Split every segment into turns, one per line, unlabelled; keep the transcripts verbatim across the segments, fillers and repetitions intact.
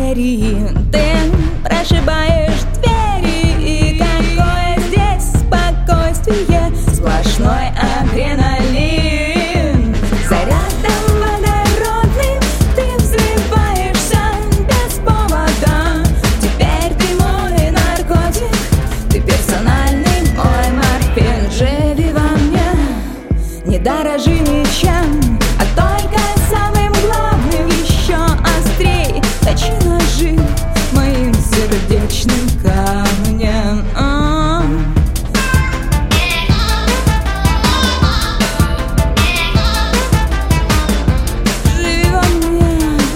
двери. Ты прошибаешь двери, и какое здесь спокойствие, сплошной адреналин. Зарядом водородным ты взрываешься без повода. Теперь ты мой наркотик, ты персональный мой морфин. Живи во мне, не дорожи ничем, а только самым главным еще острей. Точи ножи моим сердечным камнем. А-а-а. Живи во мне.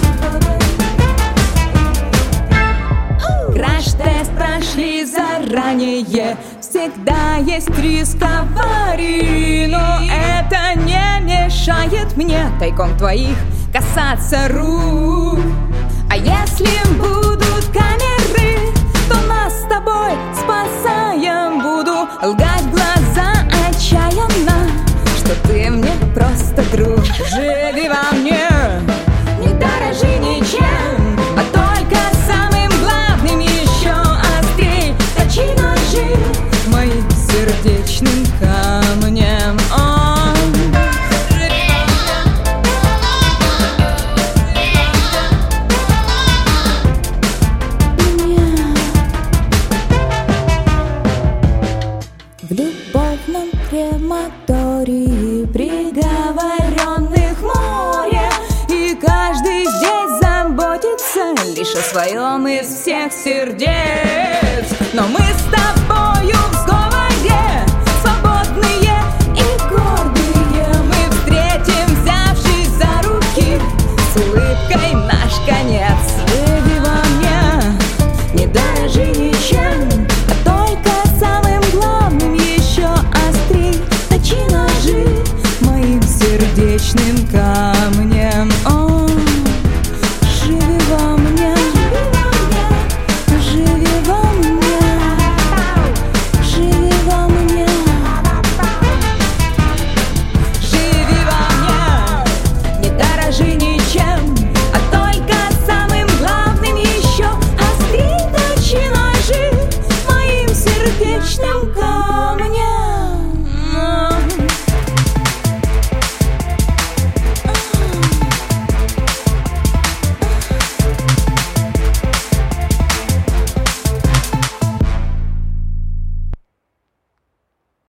Краш-тест прошли заранее, всегда есть риск аварии, но это не мешает мне тайком твоих касаться рук. А если будут камеры, то нас с тобой спасаем. Буду лгать в глаза отчаянно, что ты мне просто друг. Живи во мне, не дорожи ничем, а только самым главным еще острей. Точи ножи моим сердечным камнем. О, в любовном крематории приговоренных море, и каждый здесь заботится лишь о своем из всех сердец. Но мы с тобой